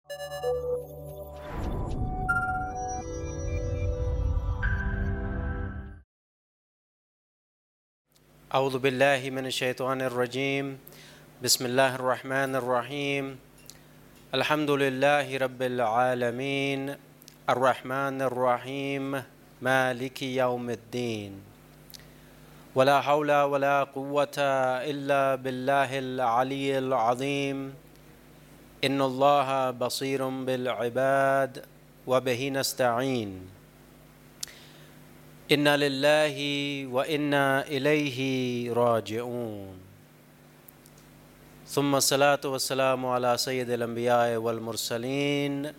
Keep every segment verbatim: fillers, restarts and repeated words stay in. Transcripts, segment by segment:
أعوذ بالله من الشيطان الرجيم بسم الله الرحمن الرحيم الحمد لله رب العالمين الرحمن الرحيم مالك يوم الدين ولا حول ولا قوة إلا بالله العلي العظيم إن الله بصير بالعباد وبه نستعين إنا لله وإنا إليه راجعون ثم الصلاة والسلام على سيد الأنبياء والمرسلين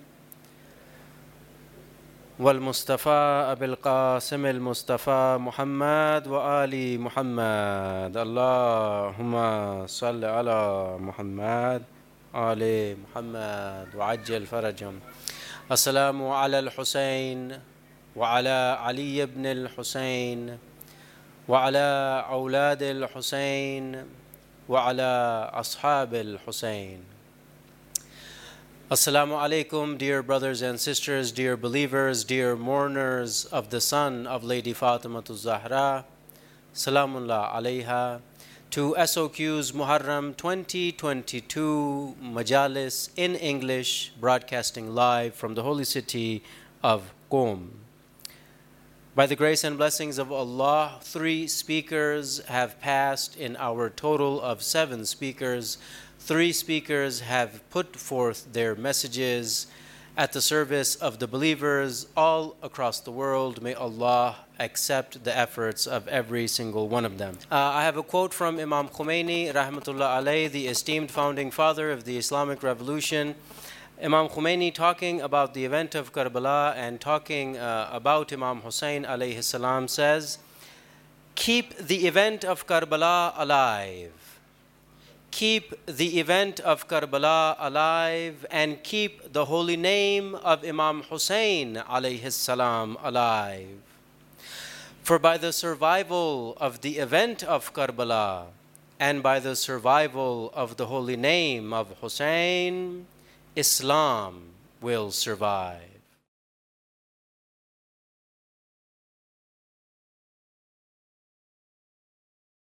والمصطفى أبي القاسم المصطفى محمد وآل محمد اللهم صل على محمد آل محمد وعجل فرجهم. السلام على الحسين وعلى علي بن الحسين وعلى أولاد الحسين وعلى أصحاب الحسين. Assalamu alaikum, dear brothers and sisters, dear believers, dear mourners of the son of Lady Fatimatu Zahra, Salamullah alayha, to S O Q's Muharram twenty twenty-two Majalis in English, broadcasting live from the holy city of Qom. By the grace and blessings of Allah, three speakers have passed in our total of seven speakers. Three speakers have put forth their messages at the service of the believers all across the world. May Allah accept the efforts of every single one of them. Uh, I have a quote from Imam Khomeini, rahmatullah alayh, the esteemed founding father of the Islamic Revolution. Imam Khomeini, talking about the event of Karbala and talking uh, about Imam Hussein alayhi salam, says, "Keep the event of Karbala alive. Keep the event of Karbala alive and keep the holy name of Imam Hussein alayhi salam alive. For by the survival of the event of Karbala and by the survival of the holy name of Hussein, Islam will survive."